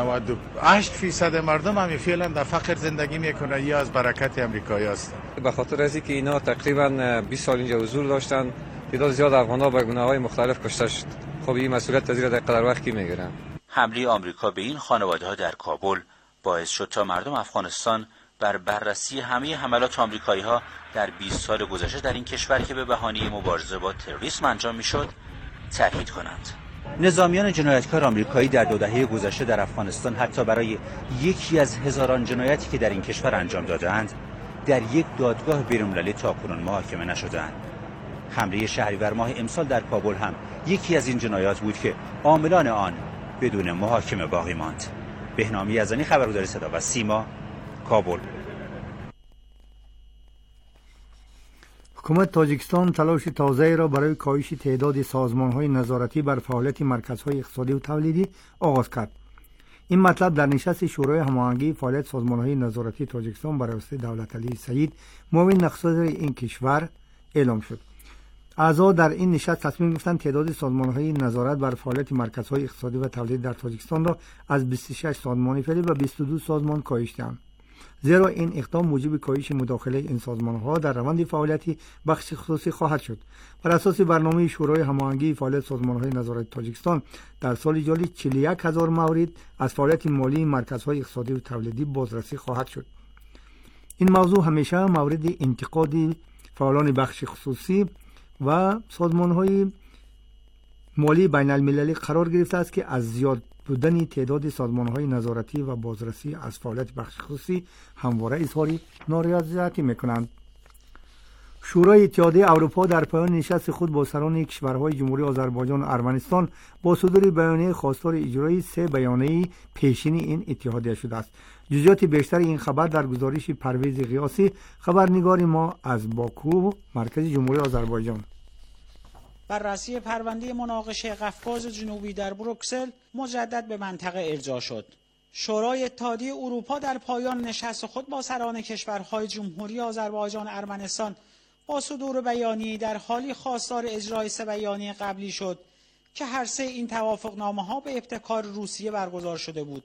98% مردم همی فعلا در فقر زندگی میکنه. یا از برکت امریکایی است. به خاطر از اینکه اینا تقریبا 20 سال اینجا حضور داشتن تعداد زیاد افغان‌ها به گناه‌های مختلف کشته شد. خب این مسئولیت از در قدر وقت کی میگیرن؟ حمله آمریکا به این خانواده‌ها در کابل باعث شد تا مردم افغانستان بر بررسی همه حملات آمریکایی‌ها در 20 سال گذشته در این کشور که به بهانه مبارزه با تروریسم انجام میشد تاکید کنند. نظامیان جنایتکار آمریکایی در 2 دهه گذشته در افغانستان حتی برای یکی از هزاران جنایتی که در این کشور انجام دادند در یک دادگاه بین‌المللی تاکنون محاکمه نشدند. حمله شهریور ماه امسال در کابل هم یکی از این جنایات بود که عاملان آن بدون محاکمه باقی ماند. بهنام یزدانی، خبرگزاری صدا و سیما، کابل. حکومت تاجیکستان تلاش تازه‌ای را برای کاهش تعداد سازمان‌های نظارتی بر فعالیت مرکزهای اقتصادی و تولیدی آغاز کرد. این مطلب در نشست شورای هماهنگی فعالیت سازمان‌های نظارتی تاجیکستان برای دولت علی سعید معاون نخست این کشور اعلام شد. اعضا در این نشست تصمیم گرفتند تعداد سازمان‌های نظارت بر فعالیت مرکزهای اقتصادی و تولیدی در تاجیکستان را از 26 سازمان فعلی به 22 سازمان کاهش دهند. زیرا این اقدام موجب کاهش مداخله این سازمان‌ها در روند فعالیتی بخش خصوصی خواهد شد. بر اساس برنامه شورای هماهنگی فعالیت سازمان‌های نظارتی تاجیکستان در سال جاری 41000 مورد از فعالیت مالی مرکزهای اقتصادی و تولیدی بازرسی خواهد شد. این موضوع همیشه مورد انتقاد فعالان بخش خصوصی و سازمان‌های مالی بین‌المللی قرار گرفته است که از زیاد بودن تعداد سازمان‌های نظارتی و بازرسی از فعالیت بخش خصوصی همواره اظهار نارضایتی می‌کنند. شورای اتحادیه اروپا در پایان نشست خود با سران کشورهای جمهوری آذربایجان و ارمنستان با صدور بیانیه خواستار اجرای 3 بیانیه پیشین این اتحادیه شده است. جزئیات بیشتر این خبر در گزارش پرویز قیاسی، خبرنگار ما از باکو، مرکز جمهوری آذربایجان. بررسی پرونده مناقشه قفقاز جنوبی در بروکسل مجدد به منطقه ارجاع شد. شورای اتحادیه اروپا در پایان نشست خود با سران کشورهای جمهوری آذربایجان و ارمنستان با صدور بیانیه‌ای در حالی خواستار اجرای 3 بیانیه قبلی شد که هر 3 این توافقنامه‌ها به ابتکار روسیه برگزار شده بود.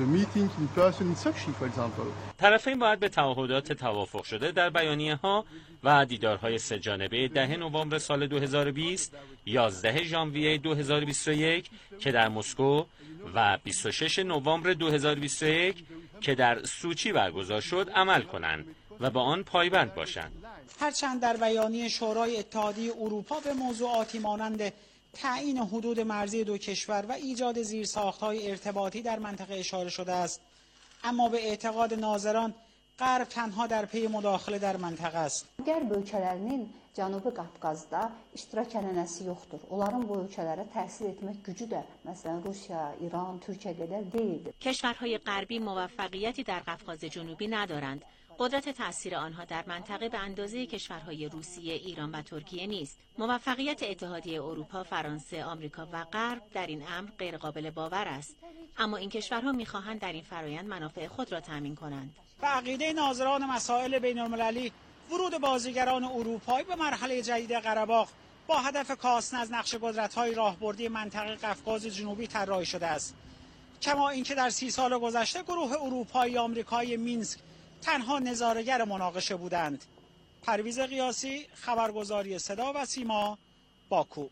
طرفین باید به تعهدات توافق شده در بیانیه‌ها و دیدارهای 3 جانبه 10 نوامبر سال 2020، 11 ژانویه 2021 که در مسکو و 26 نوامبر 2021 که در سوچی برگزار شد عمل کنند و به آن پایبند باشند. هرچند در بیانیه شورای اتحادیه اروپا به موضوعاتی مانند تعیین حدود مرزی 2 کشور و ایجاد زیرساخت‌های ارتباطی در منطقه اشاره شده است، اما به اعتقاد ناظران غرب تنها در پی مداخله در منطقه است. Qərb ölkələrinin Cənubi Qafqazda iştirak ənənəsi yoxdur. Onların bu ölkələrə təsir etmək gücü də məsələn Rusiya, İran, Türkiyə qədər deyildir. کشورهای غربی موفقیتی در قفقاز جنوبی ندارند. قدرت تأثیر آنها در منطقه به اندازه کشورهای روسیه، ایران و ترکیه نیست. موفقیت اتحادیه اروپا، فرانسه، آمریکا و غرب در این امر غیرقابل باور است. اما این کشورها می‌خواهند در این فرآیند منافع خود را تامین کنند. به عقیده ناظران مسائل بین‌المللی، ورود بازیگران اروپایی به مرحله جدید قره‌باغ با هدف کاستن از نقش قدرت‌های راهبردی منطقه قفقاز جنوبی طراحی شده است. کما اینکه در 30 سال گذشته گروه اروپایی آمریکایی مینسک تنها نظاره‌گر مناقشه بودند. پرویز قیاسی، خبرگزاری صدا و سیما، باکو.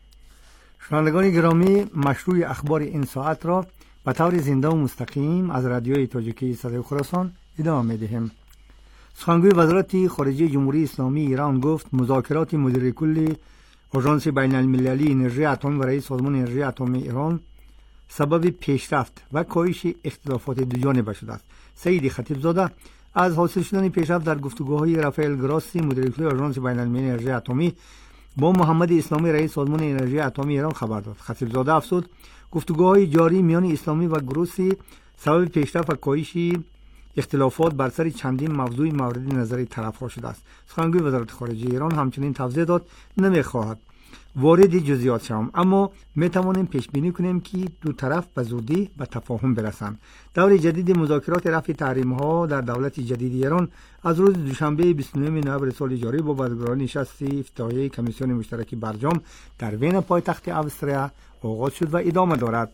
شنوندگان گرامی، مشروع اخبار این ساعت را به طور زنده و مستقیم از رادیوی تاجیکی صدای خراسان ادامه می‌دهیم. سخنگوی وزارت خارجه جمهوری اسلامی ایران گفت مذاکرات مدیر کل آژانس بین المللی انرژی اتمی و رئیس سازمان انرژی اتمی ایران سبب پیشرفت و کاهش اختلافات دوجانبه شده است. سعید خطیبزاده از حاصل شدن پیشرفت در گفتگوهای رافائل گراسی مدیر کل آژانس بین المللی انرژی اتمی با محمد اسلامی رئیس سازمان انرژی اتمی ایران خبر داد. خطیبزاده افزود گفتگوهای جاری میان اسلامی و گروسی سبب پیشرفت و کاهش اختلافات بر سر چندین موضوع مورد نظر طرف‌ها شده است. سخنگوی وزارت خارجه ایران همچنین توضیح داد نمی‌خواهد وارد جزئیات شوم، اما می‌توانیم پیش بینی کنیم که دو طرف به زودی به تفاهم برسند. دور جدید مذاکرات رفع تحریم‌ها در دولت جدید ایران از روز دوشنبه 29 نوامبر سال جاری با برگزاری نشست افتتاحیه کمیسیون مشترک برجام در وین پایتخت استریا آغاز شد و ادامه دارد.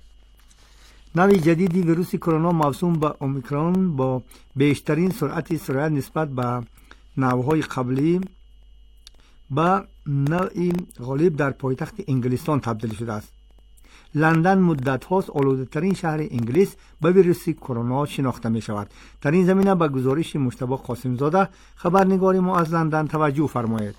نوع جدید ویروس کرونا موسوم به اومیکرون با بیشترین سرعت نسبت به نوع‌های قبلی به نوع غالب در پایتخت انگلستان تبدیل شده است. لندن مدت هاست آلوده‌ترین شهر انگلیس به ویروس کرونا شناخته می شود. در این زمینه به گزارش مجتبی قاسمزاده خبرنگار ما از لندن توجه فرمایید.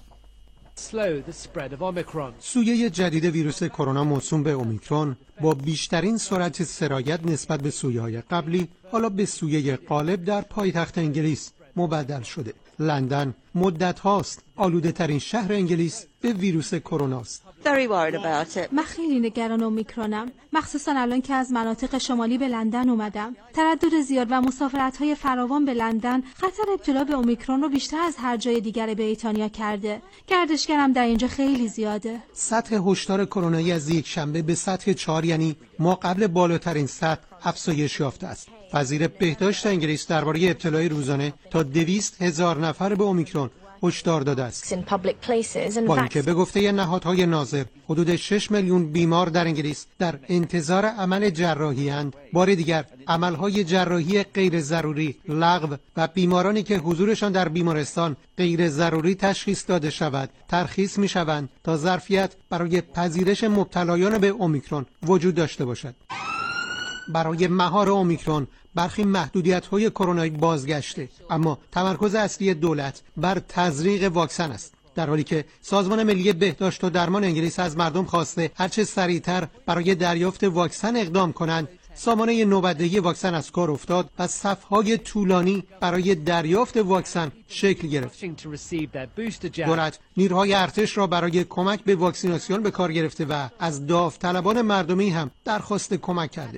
سویه جدید ویروس کرونا موسوم به اومیکرون با بیشترین سرعت سرایت نسبت به سویه‌های قبلی حالا به سویه غالب در پایتخت انگلیس مبدل شده. لندن مدت هاست آلوده ترین شهر انگلیس به ویروس کرونا است. من خیلی نگران اومیکرونم، مخصوصا الان که از مناطق شمالی به لندن اومدم. تردد زیاد و مسافرت‌های فراوان به لندن خطر ابتلا به اومیکرون رو بیشتر از هر جای دیگر بریتانیا کرده. گردشگرم در اینجا خیلی زیاده. سطح هشدار کرونایی از یک شنبه به سطح 4 یعنی ما قبل بالاترین سطح افزایش یافته است. وزیر بهداشت انگلیس درباره ابتلای روزانه تا 200,000 نفر به اومیکرون هشدار داده است. با اینکه به گفته نهادهای ناظر حدود 6 میلیون بیمار در انگلیس در انتظار عمل جراحی اند، بار دیگر عملهای جراحی غیر ضروری لغو و بیمارانی که حضورشان در بیمارستان غیر ضروری تشخیص داده شود ترخیص می شوند تا ظرفیت برای پذیرش مبتلایان به اومیکرون وجود داشته باشد. برای مهار اومیکرون برخی محدودیت‌های کرونایی بازگشته، اما تمرکز اصلی دولت بر تزریق واکسن است، در حالی که سازمان ملی بهداشت و درمان انگلیس از مردم خواسته هرچه سریعتر برای دریافت واکسن اقدام کنند سامانه نوبتدهی واکسن از کار افتاد و صف‌های طولانی برای دریافت واکسن شکل گرفت. دولت نیروهای ارتش را برای کمک به واکسیناسیون به کار گرفته و از داوطلبان مردمی هم درخواست کمک کرده.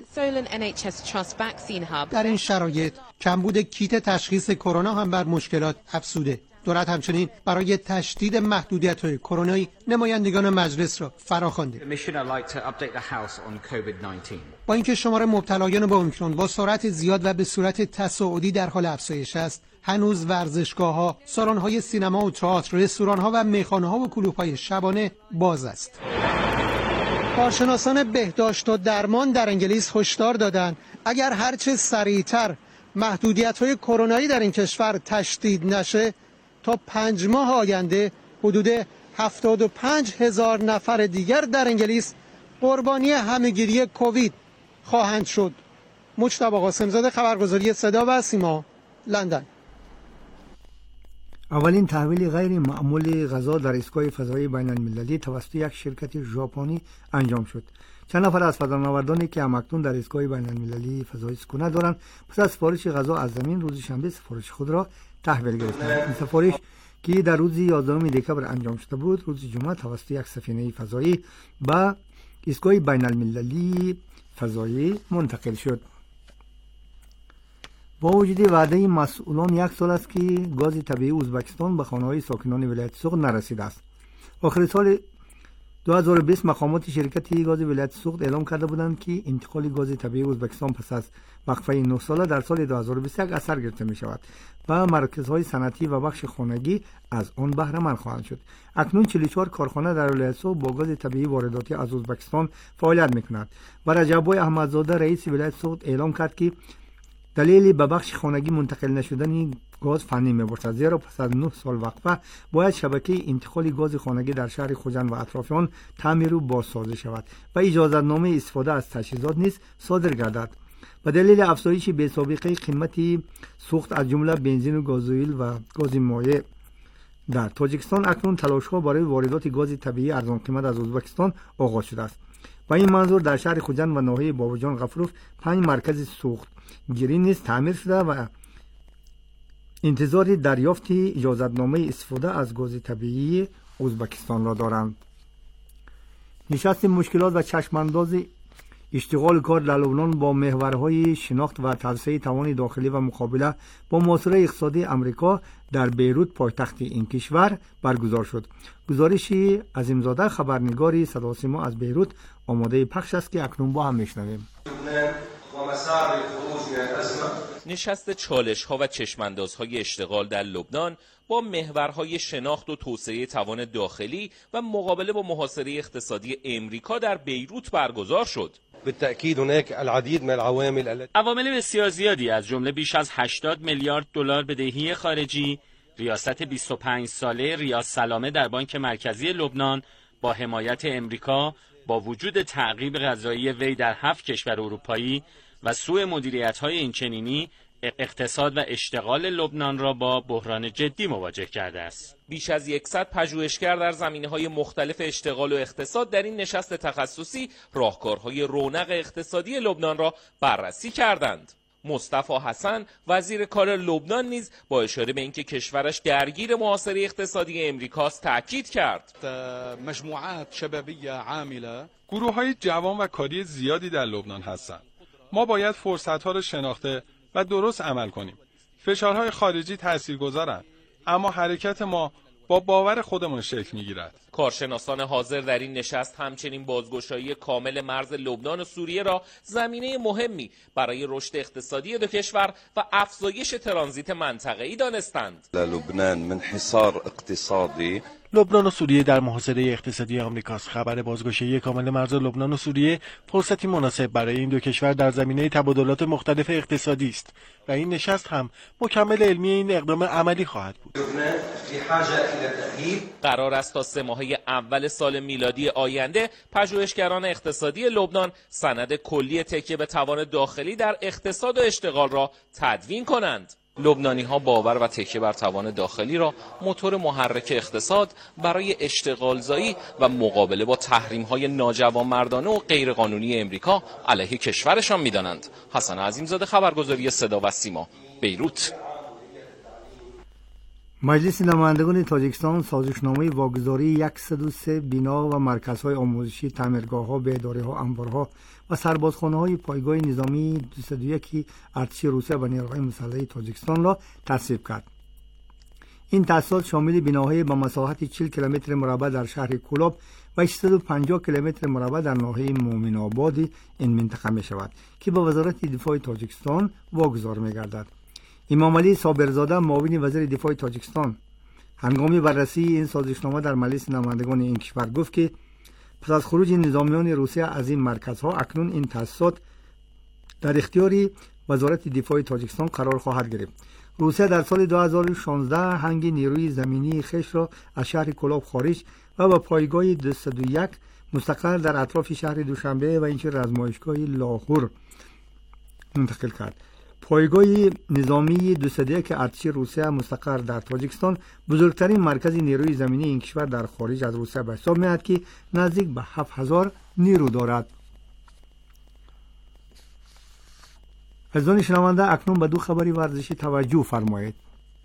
در این شرایط کمبود کیت تشخیص کرونا هم بر مشکلات افزوده. دولت همچنین برای تشدید محدودیت‌های کرونایی نمایندگان مجلس را فراخوانده. با اینکه شمار مبتلایان با اومیکرون با سرعت زیاد و به صورت تصاعدی در حال افزایش است، هنوز ورزشگاه‌ها، سالن‌های سینما و تئاتر، رستوران‌ها و میخانه‌ها و کلوب‌های شبانه باز است. کارشناسان بهداشت و درمان در انگلیس هشدار دادند اگر هرچه سریعتر محدودیت‌های کرونایی در این کشور تشدید نشه، تا 5 ماه آینده حدود 75,000 نفر دیگر در انگلیس قربانی همه‌گیری کووید خواهند شد. مجتبی قاسم‌زاده، خبرگزاری صدا و سیما، لندن. اولین تحویل غیر معمول غذا در ایستگاه فضایی بین المللی توسط یک شرکت ژاپنی انجام شد. چند نفر از فضانوردانی که همکنون در ایستگاه بین المللی فضایی سکونت دارند پس از سفارش غذا از زمین روز شنبه سفارش خود را تحویل گرفتند. این سفارش که در روز 11 دکبر انجام شده بود، روز جمعه توسط یک سفینه فضایی به ایستگاه بین المللی فضایی منتقل شد. با وجود وعده مسئولان 1 سال است که گاز طبیعی ازبکستان به خانه‌های ساکنان ولایت سوخت نرسیده است. آخر سال 2020 مقامات شرکت گاز ولایت سوخت اعلام کرده بودند که انتقال گاز طبیعی ازبکستان پس از وقفه 9 ساله در سال 2021 اثر گرفته می شود و مرکزهای صنعتی و بخش خانگی از آن بهره مند خواهند شد. اکنون 44 کارخانه در ولایت سوخت با گاز طبیعی وارداتی از ازبکستان فعالیت می کند و رجب‌بای احمدزاده رئیس ولایت سوخت اعلام کرد که دلیلی به بخش خانگی منتقل نشدن گاز فنی می‌باشد، زیرا پس از 9 سال وقفه باید شبکه انتقال گاز خانگی در شهر خوجند و اطراف آن تعمیر و بازسازی شود و اجازه‌نامه استفاده از تجهیزات نیز صادر گردد. به دلیل افزایش بی‌سابقه قیمت سوخت از جمله بنزین و گازوئیل و گاز مایع در تاجیکستان، اکنون تلاش‌ها برای واردات گاز طبیعی ارزان قیمت از ازبکستان آغاز شده است. با این منظور در شهر خوجند و ناحیه باباجان غفروف 5 مرکز سوخت گیری نیز تعمیر شده و انتظار دریافت اجازه‌نامه استفاده از گاز طبیعی ازبکستان را دارند. نشست مشکلات و چشمانداز اشتغال کار در لبنان با محورهای شناخت و توسعه توان داخلی و مقابله با محاصره اقتصادی امریکا در بیروت پایتخت این کشور برگزار شد. گزارشی عظیمزاده خبرنگاری صدا و سیما از بیروت آماده پخش است که اکنون با هم میشنویم. نشست چالش‌ها و چشم‌اندازهای اشتغال در لبنان با محورهای شناخت و توسعه توان داخلی و مقابله با محاصره اقتصادی امریکا در بیروت برگزار شد. بالتأكيد هناك العديد من العوامل عوامل بسیار زیادی از جمله بیش از 80 میلیارد دلار بدهی خارجی، ریاست 25 ساله ریاض سلامه در بانک مرکزی لبنان با حمایت امریکا با وجود تعقیب قضایی وی در 7 کشور اروپایی و سوء مدیریت‌های اینچنینی اقتصاد و اشتغال لبنان را با بحران جدی مواجه کرده است. بیش از 100 پژوهشگر در زمینه‌های مختلف اشتغال و اقتصاد در این نشست تخصصی راهکارهای رونق اقتصادی لبنان را بررسی کردند. مصطفی حسن وزیر کار لبنان نیز با اشاره به اینکه کشورش درگیر محاصره اقتصادی امریکاست تاکید کرد. مجموعات شبابیه عامله، گروه‌های جوان و کاری زیادی در لبنان هستند. ما باید فرصت‌ها را شناخته و درست عمل کنیم. فشارهای خارجی تاثیرگذارند، اما حرکت ما با باور خودمان شکل می‌گیرد. کارشناسان حاضر در این نشست همچنین بازگشایی کامل مرز لبنان و سوریه را زمینه مهمی برای رشد اقتصادی دو کشور و افزایش ترانزیت منطقه‌ای دانستند. لبنان من حصار اقتصادی، لبنان و سوریه در محاصره اقتصادی آمریکاست. خبر بازگشایی کامل مرز لبنان و سوریه فرصتی مناسب برای این دو کشور در زمینه تبادلات مختلف اقتصادی است و این نشست هم مکمل علمی این اقدام عملی خواهد بود. قرار است تا 3 ماهه اول سال میلادی آینده پژوهشگران اقتصادی لبنان سند کلی تکیه به توان داخلی در اقتصاد و اشتغال را تدوین کنند. لبنانی‌ها باور و تکیه بر توان داخلی را موتور محرک اقتصاد برای اشتغالزایی و مقابله با تحریم‌های ناجوانمردانه و غیرقانونی امریکا علیه کشورشان می‌دانند. حسن عظیمزاده، خبرگزاری صدا و سیما، بیروت. مجلس نمایندگان تاجیکستان سازشنامه واگذاری 103 بنا و مرکزهای آموزشی، تعمیرگاه‌ها، بهداری‌ها، انبارها و سربازخانه‌های پایگاه نظامی 201 ارتش روسیه و نیروهای مسلح تاجیکستان را تصویب کرد. این تأسیسات شامل بناهای با مساحت 40 کیلومتر مربع در شهر کولاب و 850 کیلومتر مربع در ناحیه مومن آباد این منطقه می‌شود که به وزارت دفاع تاجیکستان واگذار می‌گردد. امام علی صابرزاده، معاون وزیر دفاع تاجیکستان، هنگام بررسی این سازشنامه در مجلس نمایندگان این کشور گفت که پس از خروج نظامیان روسیه از این مرکزها اکنون این تأسیسات در اختیار وزارت دفاع تاجیکستان قرار خواهد گرفت. روسیه در سال 2016 هنگ نیروی زمینی خویش را از شهر کولاب خارج و به پایگاه 201 مستقر در اطراف شهر دوشنبه و اینچنین آزمایشگاه لاهور منتقل کرد. پایگاه نظامی 201 ارتش روسیه مستقر در تاجیکستان بزرگترین مرکز نیروی زمینی این کشور در خارج از روسیه به حساب میاد که نزدیک به 7000 نیرو دارد. عزیزان شنونده، اکنون به دو خبری ورزشی توجه فرمایید.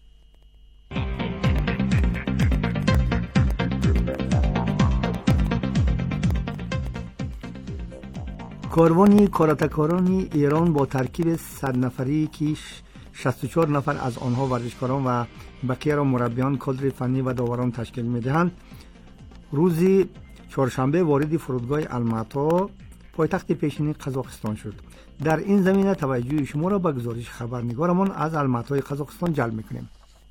کاروان کاراتکاران ایران با ترکیب 100 نفری که 64 نفر از آنها ورزشکاران و بقیه را مربیان، کادر فنی و داوران تشکیل می‌دهند، روز چهارشنبه وارد فرودگاه الماتا پایتخت پیشین قزاقستان شد. در این زمینه توجه شما را به گزارش خبرنگارمان از الماتای قزاقستان جلب می‌کنیم.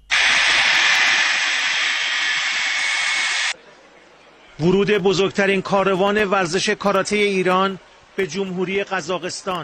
ورود بزرگترین کاروان ورزش کاراته ایران به جمهوری قزاقستان.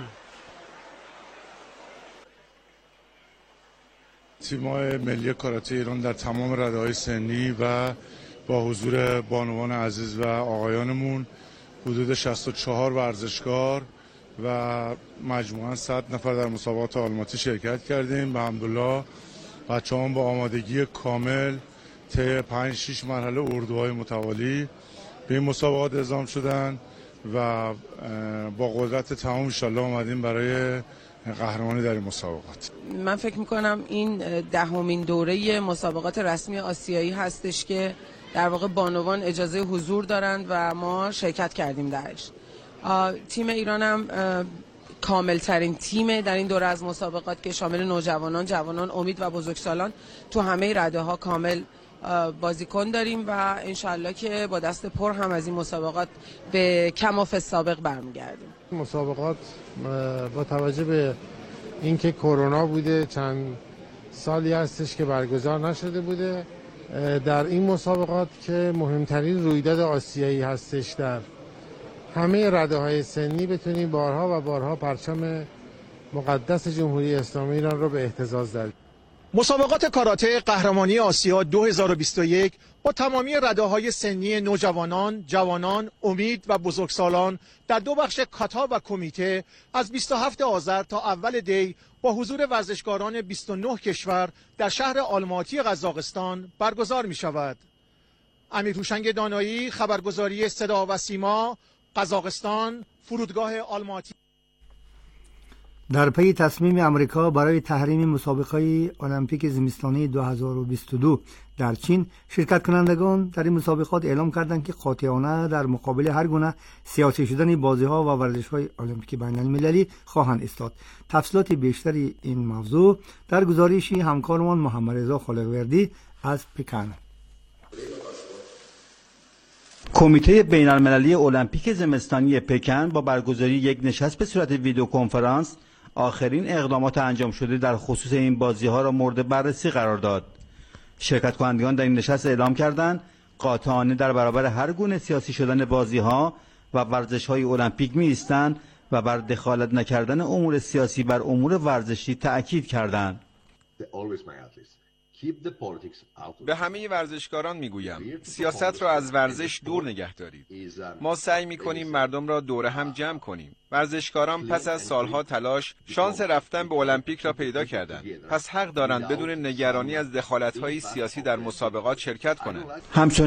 تیم‌های ملی کاراته ایران در تمام رده‌های سنی و با حضور بانوان عزیز و آقایانمون حدود 64 ورزشکار و مجموعاً 100 نفر در مسابقات آلماتی شرکت کردیم. به الحمدلله بچه‌ها با آمادگی کامل طی 5-6 مرحله اردوهای متوالی به این مسابقات اعزام شدند و با قدرت تمام انشالله اومدیم برای قهرمانی در این مسابقات. من فکر میکنم این 10مین دوره مسابقات رسمی آسیایی هستش که در واقع بانوان اجازه حضور دارند و ما شرکت کردیم درش. تیم ایران هم کامل ترین تیم در این دوره از مسابقات که شامل نوجوانان، جوانان، امید و بزرگسالان تو همه رده ها کامل بازیکن داریم و انشالله که با دست پر هم از این مسابقات به کماف سابق برمیگردیم. مسابقات با توجه به اینکه کرونا بوده چند سالی هستش که برگزار نشده بوده، در این مسابقات که مهمترین رویداد آسیایی هستش در همه رده‌های سنی بتونیم بارها و بارها پرچم مقدس جمهوری اسلامی ایران رو به اهتزاز درآوریم. مسابقات کاراته قهرمانی آسیا 2021 با تمامی رده‌های سنی نوجوانان، جوانان، امید و بزرگسالان در دو بخش کاتا و کمیته از 27 آذر تا اول دی با حضور ورزشکاران 29 کشور در شهر آلماتی قزاقستان برگزار می شود. امیر هوشنگ دانایی، خبرگزاری صدا و سیما، قزاقستان، فرودگاه آلماتی. در پی تصمیم امریکا برای تحریم مسابقه المپیک زمستانی 2022 در چین، شرکت کنندگان در این مسابقات اعلام کردند که قاطعانه در مقابل هر گونه سیاسی شدن بازی‌ها و ورزش‌های المپیک بین‌المللی خواهند ایستاد. تفصیلات بیشتری این موضوع در گزارشی همکارمان محمد رضا خالقوردی از پکن. کمیته بین‌المللی المپیک زمستانی پکن با برگزاری یک نشست به صورت ویدیو کنفرانس آخرین اقدامات انجام شده در خصوص این بازی‌ها را مورد بررسی قرار داد. شرکت کنندگان در این نشست اعلام کردند قاطعانه در برابر هر گونه سیاسی شدن بازی‌ها و ورزش‌های المپیک می‌ایستند و بر دخالت نکردن امور سیاسی بر امور ورزشی تأکید کردند. به همه ورزشکاران میگویم سیاست را از ورزش دور نگه دارید. ما سعی میکنیم مردم را دور هم جمع کنیم. ورزشکاران پس از سالها تلاش شانس رفتن به المپیک را پیدا کردند. پس حق دارند بدون نگرانی از دخالت‌های سیاسی در مسابقات شرکت کنند.